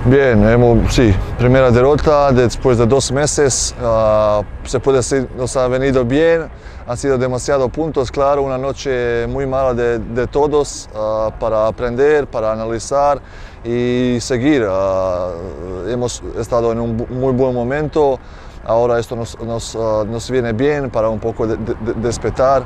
Bien, sí, primera derrota después de 2 meses. Se puede decir, nos ha venido bien. Han sido demasiados puntos, claro, una noche muy mala de todos para aprender, para analizar y seguir. Hemos estado en un muy buen momento. Ahora esto nos viene bien para un poco despertar,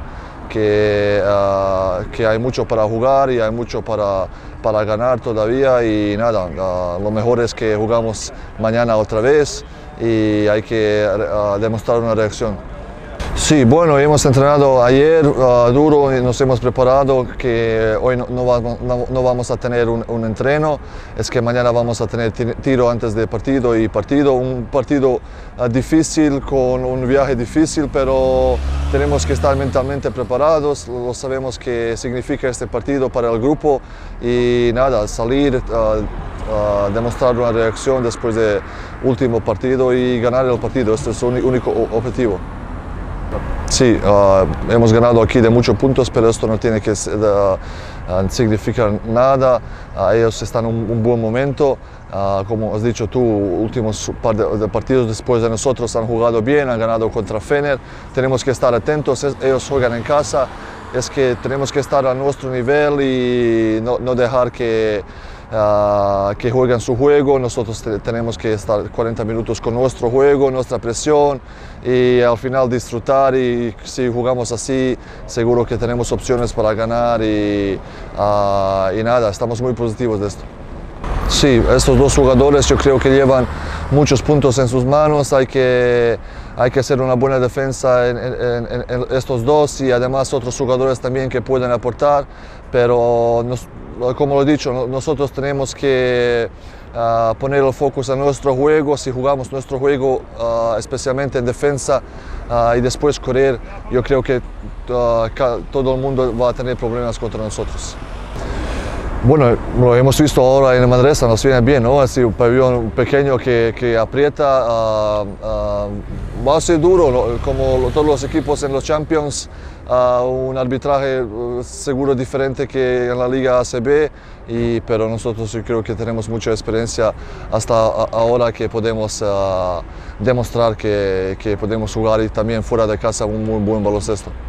que hay mucho para jugar y hay mucho para ganar todavía y nada, lo mejor es que jugamos mañana otra vez y hay que demostrar una reacción. Sí, bueno, hemos entrenado ayer duro y nos hemos preparado que hoy no vamos a tener un entreno, es que mañana vamos a tener tiro antes de partido y un partido difícil con un viaje difícil, pero tenemos que estar mentalmente preparados, lo sabemos que significa este partido para el grupo y nada, salir, demostrar una reacción después del último partido y ganar el partido, este es el único objetivo. Sí, hemos ganado aquí de muchos puntos, pero esto no tiene que significar nada. Ellos están en un buen momento. Como has dicho tú, últimos par de partidos después de nosotros han jugado bien, han ganado contra Fener. Tenemos que estar atentos, ellos juegan en casa. Es que tenemos que estar a nuestro nivel y no dejar que jueguen su juego. Nosotros tenemos que estar 40 minutos con nuestro juego, nuestra presión y al final disfrutar, y si jugamos así seguro que tenemos opciones para ganar y nada, estamos muy positivos de esto. Sí, estos dos jugadores yo creo que llevan muchos puntos en sus manos, hay que hacer una buena defensa en estos dos y además otros jugadores también que pueden aportar, pero como lo he dicho, nosotros tenemos que poner el foco en nuestro juego. Si jugamos nuestro juego, especialmente en defensa y después correr, yo creo que todo el mundo va a tener problemas contra nosotros. Bueno, lo hemos visto ahora en Manresa, nos viene bien, ¿no? Así un pabellón pequeño que aprieta, va a ser duro, ¿no? Como todos los equipos en los Champions, un arbitraje seguro diferente que en la Liga ACB, pero nosotros yo creo que tenemos mucha experiencia hasta ahora que podemos demostrar que podemos jugar y también fuera de casa un muy buen baloncesto.